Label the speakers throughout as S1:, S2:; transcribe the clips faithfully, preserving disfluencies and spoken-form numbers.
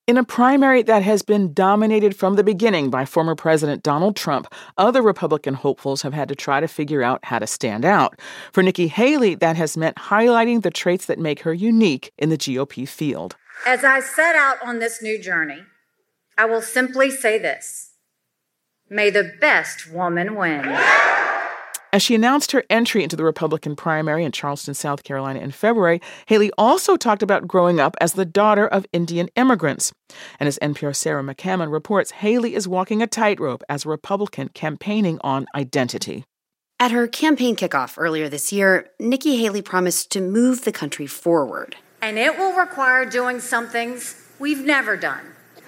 S1: In a primary that has been dominated from the beginning by former President Donald Trump, other Republican hopefuls have had to try to figure out how to stand out. For Nikki Haley, that has meant highlighting the traits that make her unique in the G O P field.
S2: As I set out on this new journey, I will simply say this: may the best woman win.
S1: As she announced her entry into the Republican primary in Charleston, South Carolina in February, Haley also talked about growing up as the daughter of Indian immigrants. And as N P R's Sarah McCammon reports, Haley is walking a tightrope as a Republican campaigning on identity.
S3: At her campaign kickoff earlier this year, Nikki Haley promised to move the country forward.
S2: And it will require doing some things we've never done.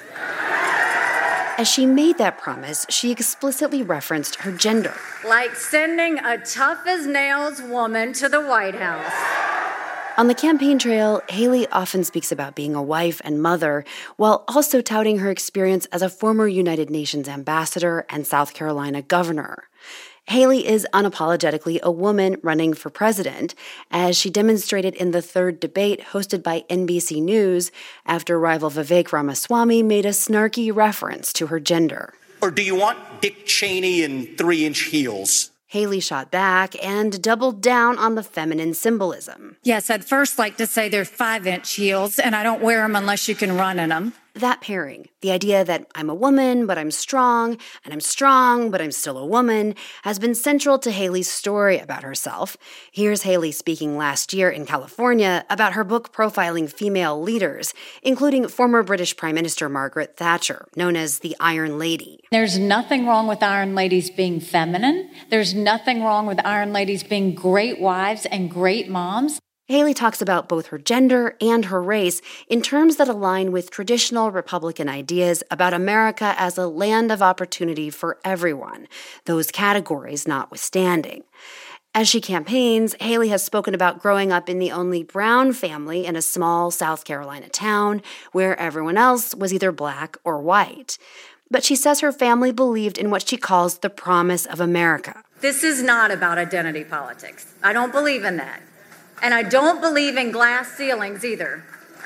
S3: As she made that promise, she explicitly referenced her gender.
S2: Like sending a tough-as-nails woman to the White House.
S3: On the campaign trail, Haley often speaks about being a wife and mother, while also touting her experience as a former United Nations ambassador and South Carolina governor. Haley is unapologetically a woman running for president, as she demonstrated in the third debate hosted by N B C News after rival Vivek Ramaswamy made a snarky reference to her gender.
S4: Or do you want Dick Cheney in three-inch heels?
S3: Haley shot back and doubled down on the feminine symbolism.
S2: Yes, I'd first like to say they're five-inch heels, and I don't wear them unless you can run in them.
S3: That pairing, the idea that I'm a woman, but I'm strong, and I'm strong, but I'm still a woman, has been central to Haley's story about herself. Here's Haley speaking last year in California about her book profiling female leaders, including former British Prime Minister Margaret Thatcher, known as the Iron Lady.
S5: There's nothing wrong with Iron Ladies being feminine. There's nothing wrong with Iron Ladies being great wives and great moms.
S3: Haley talks about both her gender and her race in terms that align with traditional Republican ideas about America as a land of opportunity for everyone, those categories notwithstanding. As she campaigns, Haley has spoken about growing up in the only brown family in a small South Carolina town where everyone else was either black or white. But she says her family believed in what she calls the promise of America.
S2: This is not about identity politics. I don't believe in that. And I don't believe in glass ceilings either.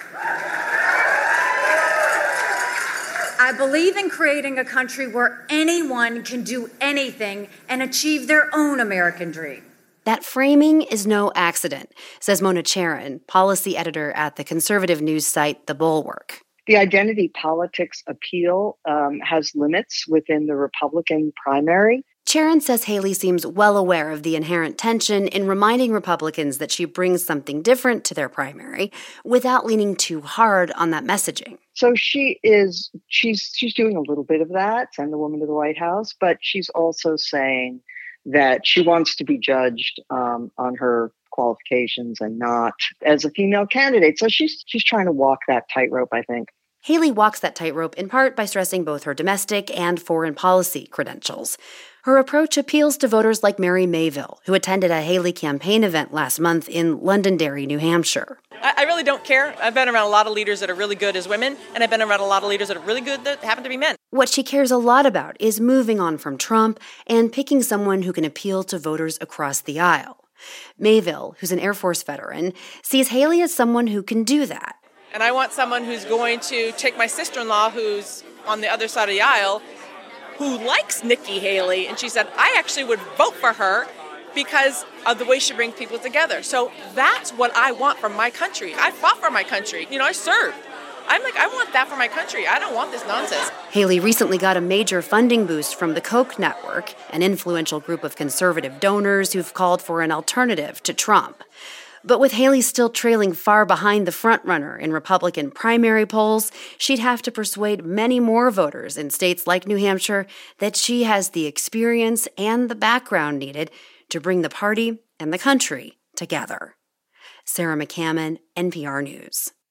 S2: I believe in creating a country where anyone can do anything and achieve their own American dream.
S3: That framing is no accident, says Mona Charen, policy editor at the conservative news site The Bulwark.
S6: The identity politics appeal um, has limits within the Republican primary.
S3: Charen says Haley seems well aware of the inherent tension in reminding Republicans that she brings something different to their primary without leaning too hard on that messaging.
S6: So she is, she's she's doing a little bit of that, send the woman to the White House, but she's also saying that she wants to be judged um, on her qualifications and not as a female candidate. So she's she's trying to walk that tightrope, I think.
S3: Haley walks that tightrope in part by stressing both her domestic and foreign policy credentials. Her approach appeals to voters like Mary Mayville, who attended a Haley campaign event last month in Londonderry, New Hampshire.
S7: I really don't care. I've been around a lot of leaders that are really good as women, and I've been around a lot of leaders that are really good that happen to be men.
S3: What she cares a lot about is moving on from Trump and picking someone who can appeal to voters across the aisle. Mayville, who's an Air Force veteran, sees Haley as someone who can do that.
S7: And I want someone who's going to take my sister-in-law, who's on the other side of the aisle, who likes Nikki Haley, and she said, I actually would vote for her because of the way she brings people together. So that's what I want from my country. I fought for my country. You know, I served. I'm like, I want that for my country. I don't want this nonsense.
S3: Haley recently got a major funding boost from the Koch network, an influential group of conservative donors who've called for an alternative to Trump. But with Haley still trailing far behind the frontrunner in Republican primary polls, she'd have to persuade many more voters in states like New Hampshire that she has the experience and the background needed to bring the party and the country together. Sarah McCammon, N P R News.